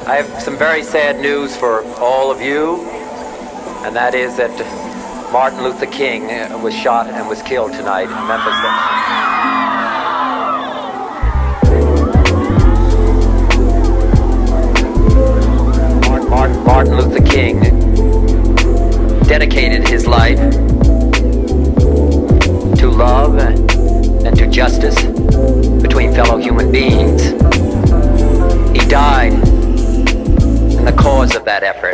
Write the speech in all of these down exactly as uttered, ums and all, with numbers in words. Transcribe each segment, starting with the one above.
I have some very sad news for all of you, and that is that Martin Luther King was shot and was killed tonight in Memphis. Martin, Martin Luther King dedicated his life to love and to justice between fellow human beings. He died in the cause of that effort.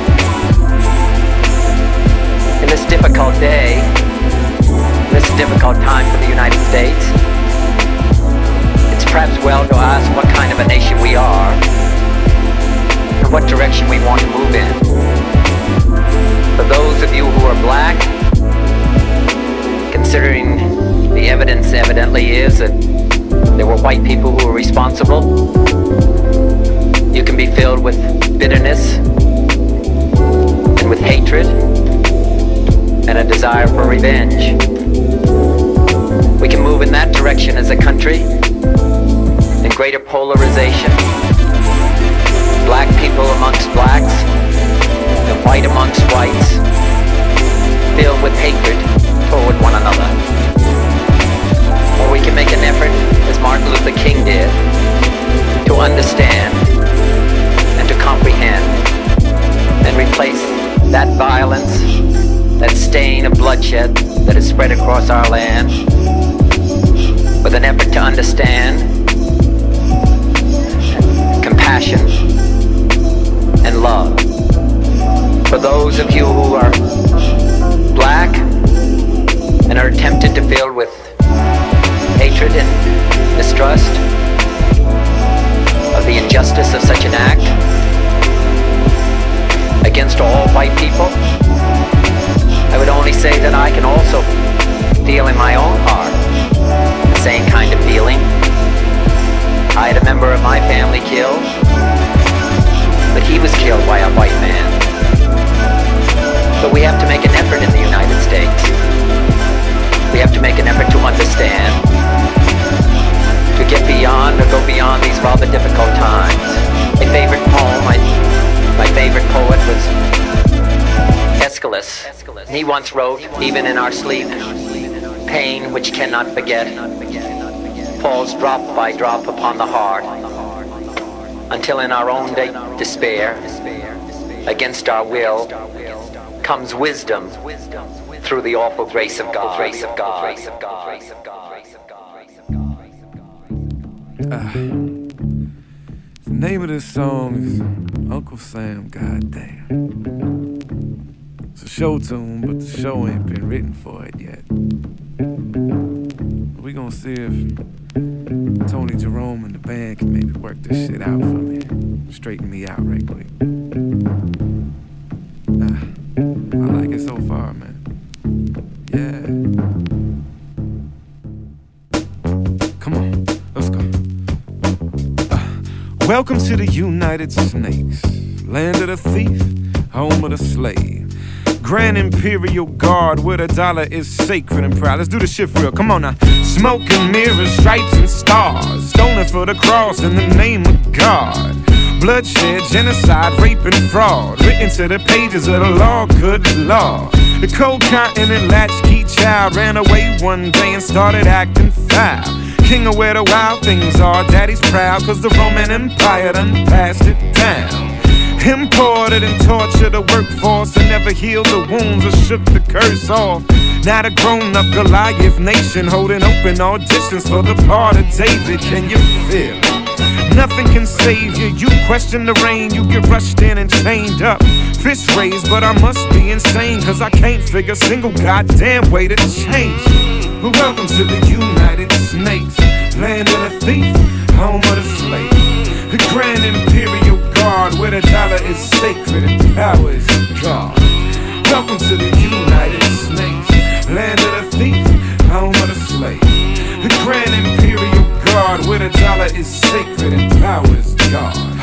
In this difficult day, in this difficult time for the United States, it's perhaps well to ask what kind of a nation we are and what direction we want to move in. For those of you who are black, considering the evidence evidently is that there were white people who were responsible, you can be filled with bitterness and with hatred and a desire for revenge. We can move in that direction as a country in greater polarization. Black people amongst blacks and white amongst whites, filled with hatred toward one another. Or we can make an effort, as Martin Luther King did, to understand and to comprehend and replace that violence, that stain of bloodshed that is spread across our land with an effort to understand, compassion, and love. For those of you who are black and are tempted to fill with hatred and mistrust of the injustice of such an act against all white people, I would only say that I can also feel in my own heart the same kind of feeling. I had a member of my family killed, but he was killed by a white man. But we have to make an effort in the United States. We have to make an effort to understand, to get beyond or go beyond these rather difficult times. My favorite poem, my, my favorite poet was Aeschylus. He once wrote, even in our sleep, pain which cannot forget falls drop by drop upon the heart, until in our own de- despair, against our will, comes wisdom through the awful grace of God. Grace of God. Grace of God. Grace of God. Grace of God. Grace of God. Uh, the name of this song is Uncle Sam, goddamn. It's a show tune, but the show ain't been written for it yet. We gonna see if Tony Jerome and the band can maybe work this shit out for me. Straighten me out right quick. Uh, I like it so far, man. Yeah. Come on, let's go. Uh, welcome to the United Snakes, land of the thief, home of the slave. Grand Imperial Guard where the dollar is sacred and proud. Let's do this shit for real, come on now. Smoke and mirrors, stripes and stars, stolen for the cross in the name of God. Bloodshed, genocide, rape and fraud, written to the pages of the law, good law. The cold continent latchkey child ran away one day and started acting foul. King of where the wild things are, daddy's proud, cause the Roman Empire done passed it down. Imported and tortured the workforce and never healed the wounds or shook the curse off. Now the grown-up Goliath nation holding open auditions for the part of David. Can you feel it? Nothing can save you. You question the rain, you get rushed in and chained up. Fist raised, but I must be insane, cause I can't figure a single goddamn way to change it. But welcome to the United Snakes, land of the thief, home of the slave. The Grand Imperial Guard where the dollar is sacred and power is God. Welcome to the United Snakes, land of the thief, home of the slave. The Grand Imperial Guard where the dollar is sacred and power is God.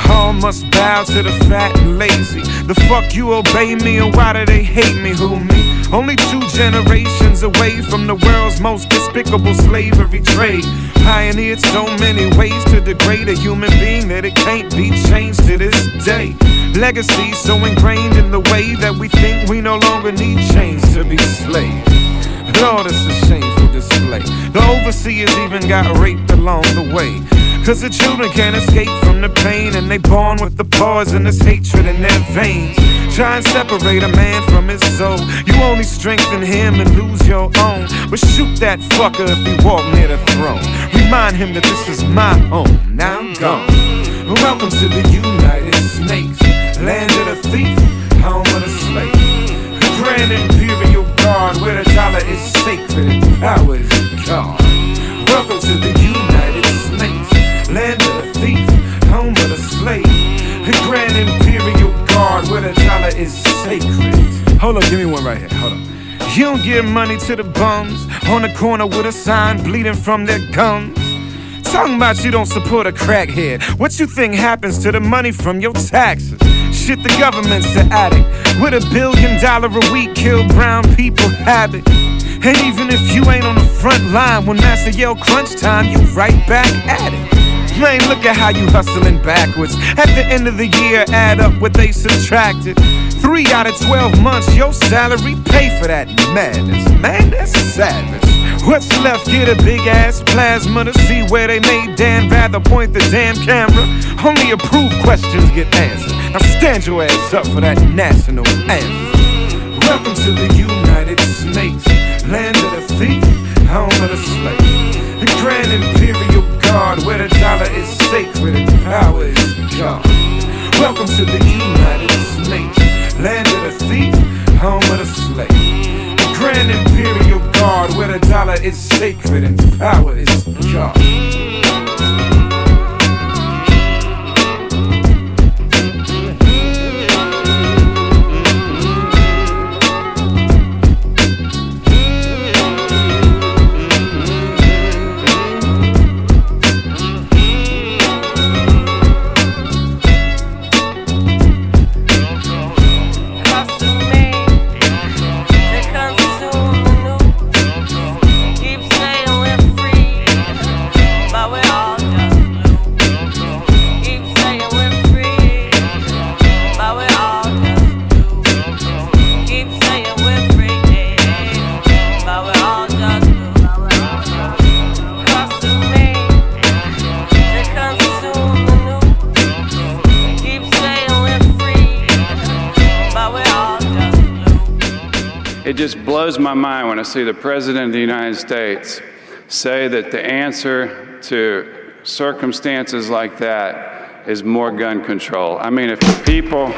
all must bow to the fat and lazy. The fuck you obey me, or why do they hate me? Who me? Only two generations away from the world's most despicable slavery trade. Pioneered so many ways to degrade a human being that it can't be changed to this day. Legacy so ingrained in the way that we think we no longer need chains to be slaves. Lord, it's a shameful display. The overseers even got raped along the way. Cause the children can't escape from the pain, and they born with the poisonous hatred in their veins. Try and separate a man from his soul. You only strengthen him and lose your own. But shoot that fucker if he walk near the throne. Remind him that this is my home. Now I'm gone. Welcome to the United Snakes, land of the thief, home of the slave. The Grand Imperial Guard, where the dollar is sacred and power is God. Welcome to the United Snakes, land of the thief, home of the slave. The Grand Imperial Guard, where the dollar is sacred. Hold on, give me one right here, hold on. You don't give money to the bums on the corner with a sign bleeding from their gums. Talking about you don't support a crackhead. What you think happens to the money from your taxes? Shit, the government's the addict with a billion dollar a week kill brown people habit. And even if you ain't on the front line when Master yell crunch time, you right back at it. Man, look at how you hustling backwards. At the end of the year, add up what they subtracted. Three out of twelve months, your salary pay for that madness. Man, that's savage. What's left? Get a big ass plasma to see where they made Dan Rather point the damn camera. Only approved questions get answered. Now stand your ass up for that national anthem. Welcome to the United Snakes, land of the thief, home of the slave. The Grand Imperial Guard, where the dollar is sacred and power is God. Welcome to the United Snakes, land of the thief, home of the slave. The Grand Imperial Guard, where the dollar is sacred and power is God. It just blows my mind when I see the President of the United States say that the answer to circumstances like that is more gun control. I mean, if the people...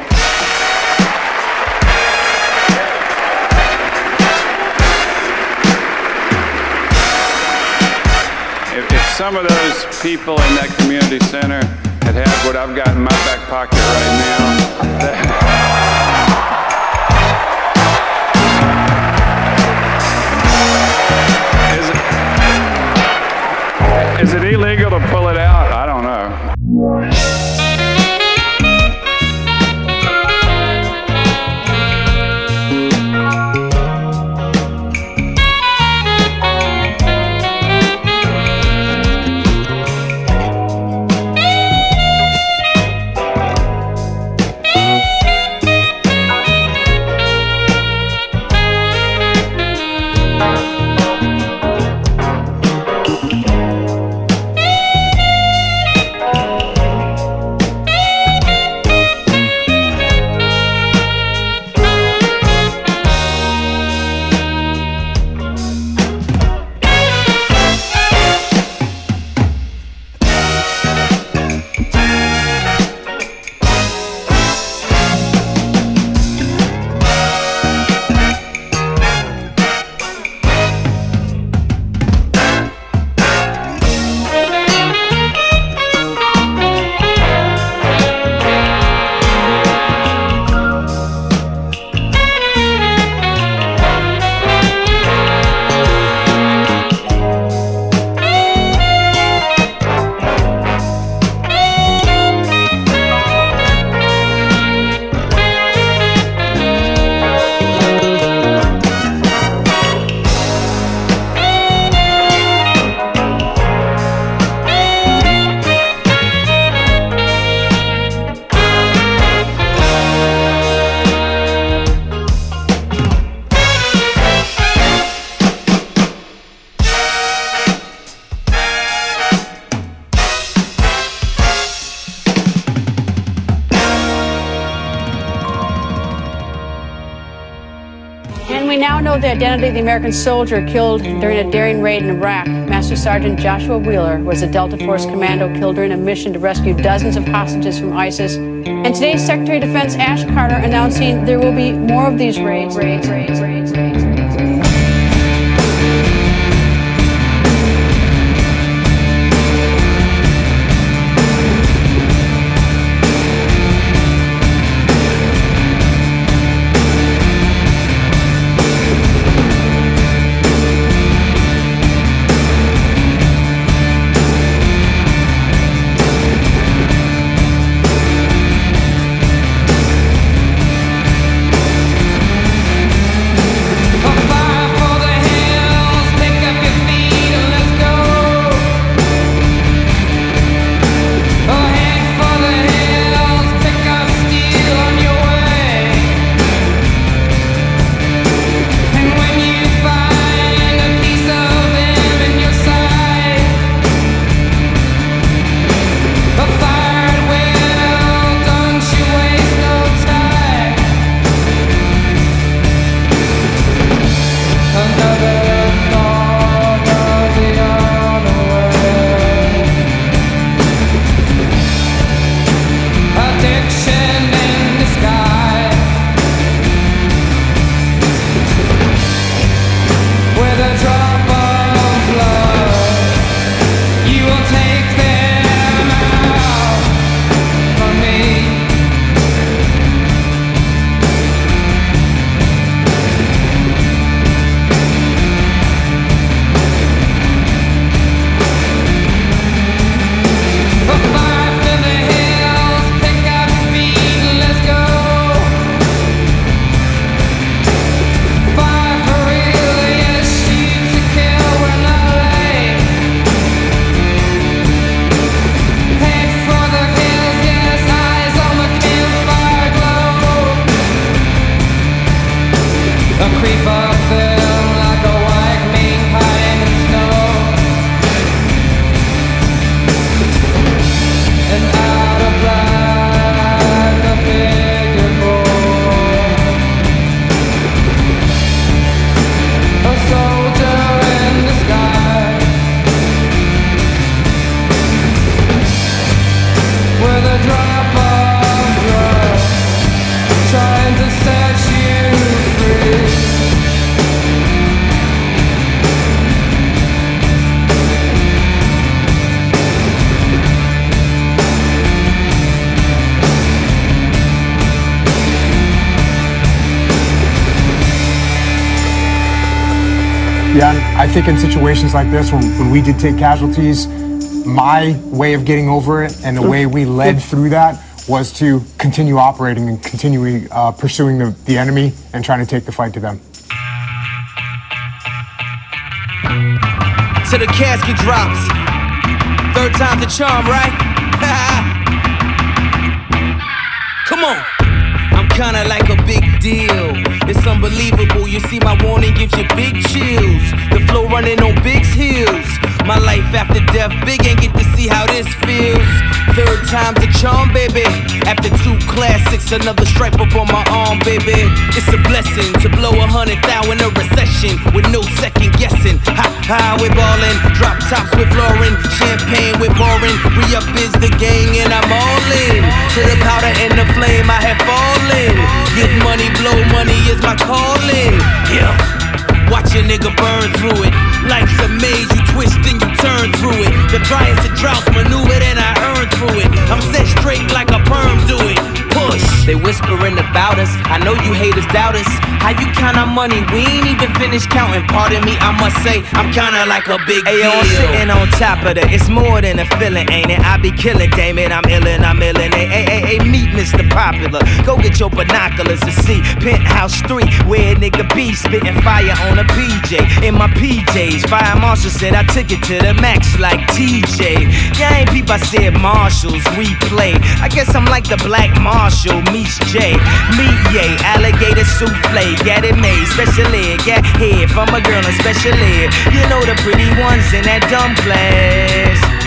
If, if some of those people in that community center had had what I've got in my back pocket right now, that, Is it illegal to pull it out? I don't know. now know the identity of the American soldier killed during a daring raid in Iraq. Master Sergeant Joshua Wheeler was a Delta Force commando killed during a mission to rescue dozens of hostages from ISIS. And today's Secretary of Defense Ash Carter announcing there will be more of these raids. raids, raids, raids, raids. Yeah, I think in situations like this, when, when we did take casualties, my way of getting over it and the way we led through that was to continue operating and continue uh, pursuing the, the enemy and trying to take the fight to them. Till the casket drops. Third time's the charm, right? Come on. I'm kinda like a big deal. It's unbelievable. You see my warning gives you big chills. The flow running on Big's heels. My life after death, Big ain't get to see how this feels. Third time's the charm, baby. After two classics, another stripe up on my arm, baby. It's a blessing to blow a hundred thou in a recession with no second guessing. Ha ha, we're ballin'. Drop tops with Lauren, champagne with pouring. Re-up is the gang and I'm all in. To the powder and the flame, I have fallen. Get money, blow money is my calling. Yeah. Watch a nigga burn through it. Life's a maze, you twist and you turn through it. The driest of droughts maneuvered and I earned through it. I'm set straight like a perm do it. Push. They whispering about us. I know you haters doubt us. How you count our money? We ain't even finished counting. Pardon me, I must say I'm kinda like a big deal. Ayo, I'm sitting on top of that. It's more than a feeling, ain't it? I be killing, damn it. I'm illin', I'm illin'. Hey, hey, hey, hey, meet Mister Popular. Go get your binoculars to see Penthouse three, where a nigga be spitting fire on a P J. In my P Js, fire marshal said I took it to the max like T J. Yeah, ain't peep, I said Marshalls, replay. I guess I'm like the Black Marshall, meets J. Meet yay, alligator souffle, get it made, special ed, get head from a girl in special ed. You know the pretty ones in that dumb class.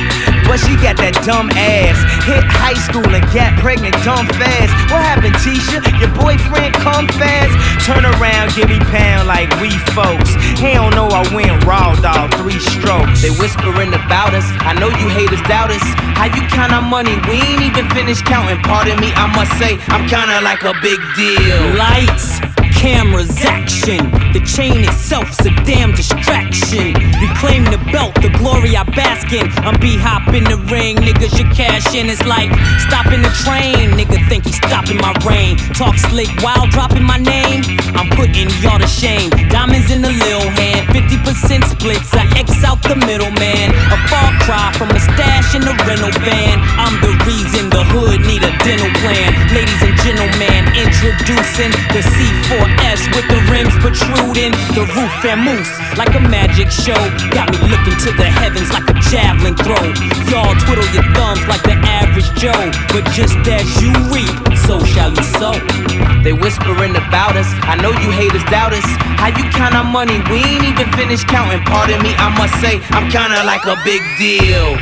but she got that dumb ass. Hit high school and got pregnant dumb fast. What happened, Tisha? Your boyfriend come fast? Turn around, give me pound like we folks. He don't know I went raw, dog, three strokes. They whispering about us, I know you haters doubt us. How you count our money? We ain't even finished counting. Pardon me, I must say, I'm kinda like a big deal. Lights, cameras, action. The chain itself's a damn distraction. Reclaim the belt, the glory I bask in. I'm B-hop in the ring, niggas should cash in. It's like stopping the train, nigga think he's stopping my reign. Talk slick while dropping my name, I'm putting y'all to shame. Diamonds in the lil' hand, fifty percent splits, I X out the middleman. A far cry from a stash in the rental van. I'm the reason the hood need a dental plan. Ladies and gentlemen, introducing the C four S with the rims protruding, the roof and moose like a magic show. Got me looking to the heavens like a javelin throw. Y'all twiddle your thumbs like the average Joe, but just as you reap, so shall you sow. They whispering about us, I know you haters doubt us. How you count our money? We ain't even finished counting. Pardon me, I must say, I'm kinda like a big deal.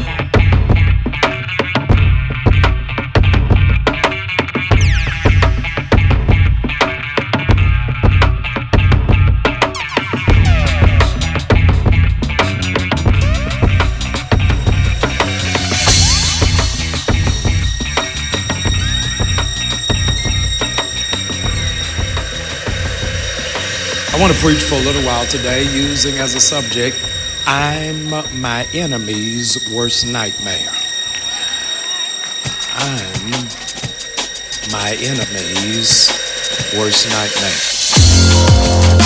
I want to preach for a little while today using as a subject, I'm my enemy's worst nightmare. I'm my enemy's worst nightmare.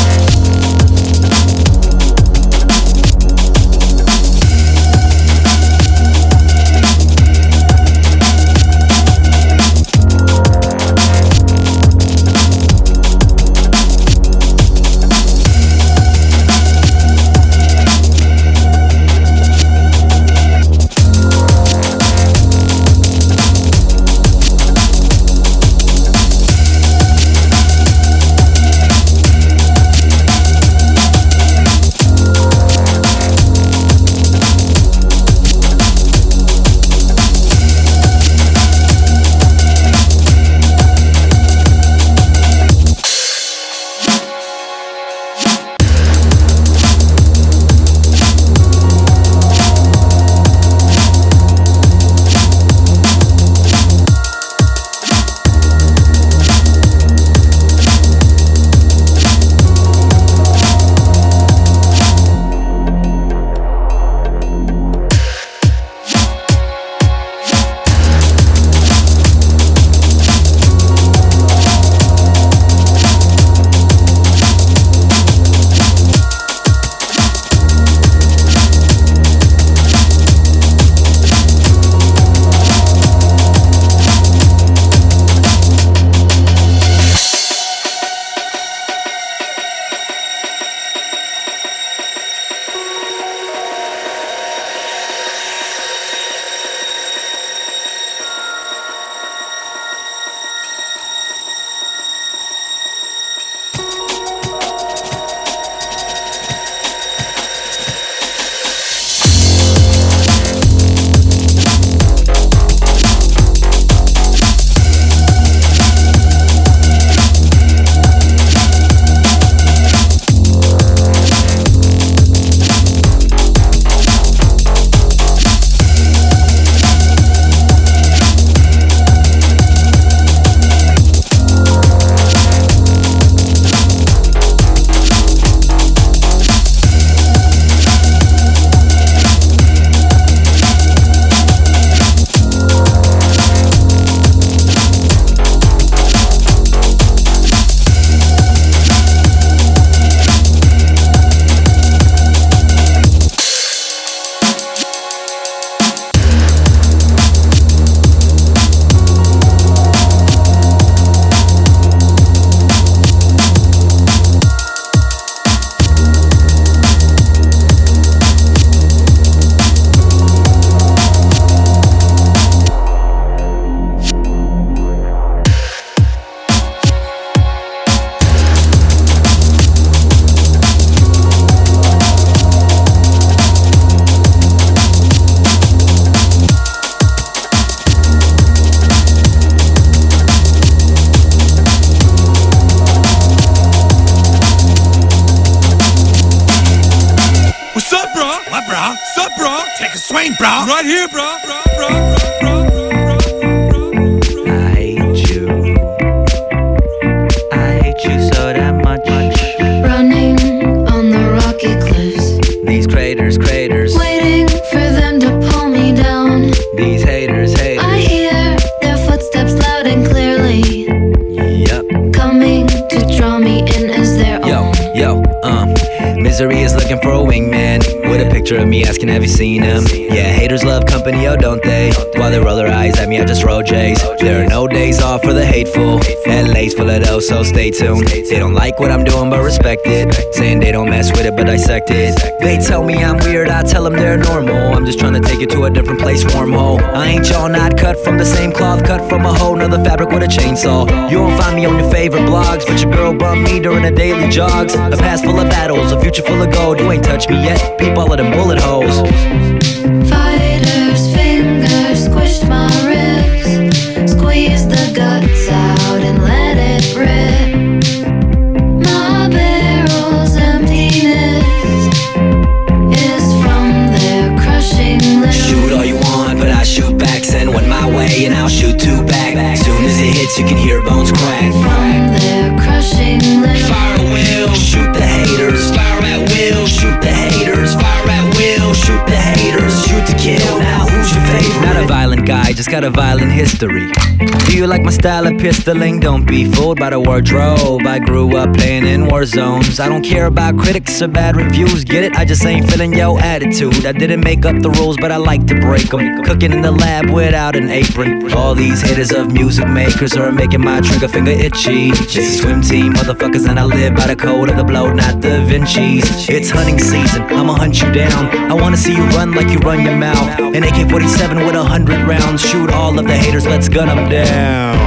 right here, bro, bro, bro, bro, bro, bro. I hate you. I hate you so damn much. Running on the rocky cliffs. These craters, craters. Waiting for them to pull me down. These haters, haters. I hear their footsteps loud and clearly. Yup. Coming to draw me in as their Yo, own. yo, um. Misery is looking for a wingman with a picture of me asking, have you seen him? Yeah, haters love company, oh don't they? While they roll their eyes at me, I just roll J's. There are no days off for the hateful. L A's full of those, so stay tuned. They don't like what I'm doing, but respect it. Saying they don't mess with it, but dissect it. They tell me I'm weird, I tell them they're normal. I'm just trying to take it to a different place, wormhole. I ain't y'all not cut from the same cloth, cut from a whole nother fabric with a chainsaw. You won't find me on your favorite blogs, but your girl bumped me during the daily jogs. A past full of battles, a future full of gold. You ain't touched me yet, peep all of them bullet holes. Fighters' fingers squished my ribs. Squeeze the guts out and let it rip. My barrel's emptiness is from their crushing lips. Shoot all you want, but I shoot back. Send one my way and I'll shoot two back. Soon as it hits, you can hear bones crack. From their crushing lips. Fire at will, shoot the haters. Fire at will, shoot the haters. Fire at will, shoot the haters. Shoot to kill, now who's your favorite? Not a violent guy, just got a violent history. Do you like my style of pistoling? Don't be fooled by the wardrobe. I grew up playing in war zones. I don't care about critics or bad reviews. Get it? I just ain't feeling your attitude. I didn't make up the rules, but I like to break them. Cooking in the lab without an apron. All these haters of music makers are making my trigger finger itchy. It's a swim team, motherfuckers, and I live by the code of the blow, not Da Vinci's. It's hunting season, I'ma hunt you down. I wanna see you run like you run your mouth. An A K forty-seven with a hundred rounds. Shoot all of the haters, let's gun them down.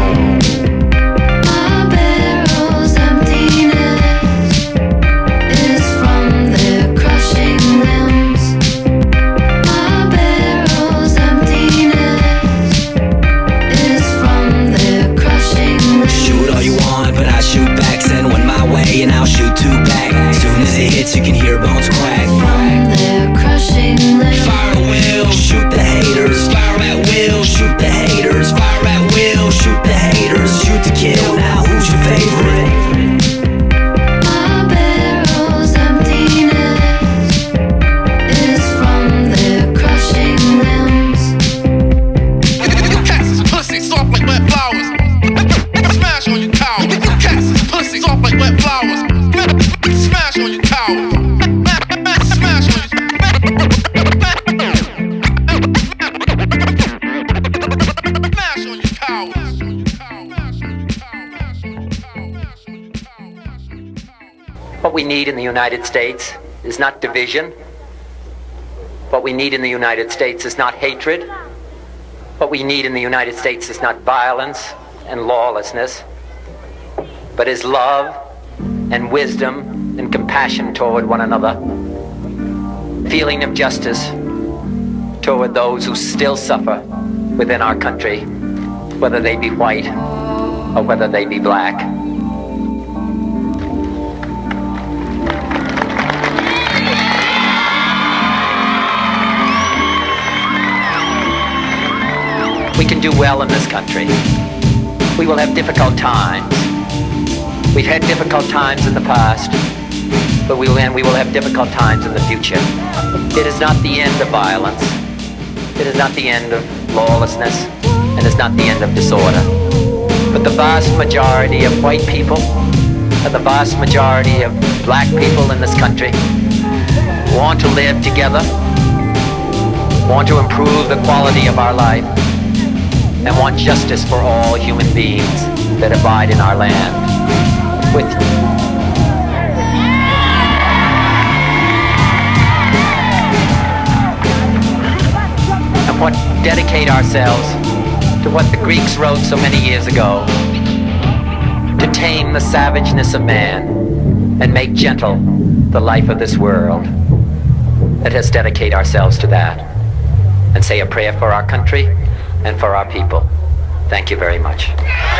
My barrel's emptiness is from their crushing limbs. My barrel's emptiness is from their crushing limbs. Shoot all you want, but I shoot back. Send one my way and I'll shoot two back. Soon as it hits, you can hear bones crack. From their crushing limbs. Fire at will, shoot the haters. Fire at will, shoot the haters. Fire at will, shoot the haters. Shoot to kill, now who's your favorite? My barrel's emptiness is from their crushing limbs. You cats is pussy, soft like wet flowers. Smash on you cowards. You cats is pussy, soft like wet flowers. Smash on you cowards. Smash on you. Smash on you cowards. What we need in the United States is not division. What we need in the United States is not hatred. What we need in the United States is not violence and lawlessness, but is love and wisdom and compassion toward one another, feeling of justice toward those who still suffer within our country, whether they be white or whether they be black. We can do well in this country. We will have difficult times. We've had difficult times in the past, but we will, and we will have difficult times in the future. It is not the end of violence. It is not the end of lawlessness, and it's not the end of disorder. But the vast majority of white people and the vast majority of black people in this country want to live together, want to improve the quality of our life, and want justice for all human beings that abide in our land. With and what dedicate ourselves to what the Greeks wrote so many years ago, to tame the savageness of man and make gentle the life of this world. Let us dedicate ourselves to that and say a prayer for our country and for our people. Thank you very much.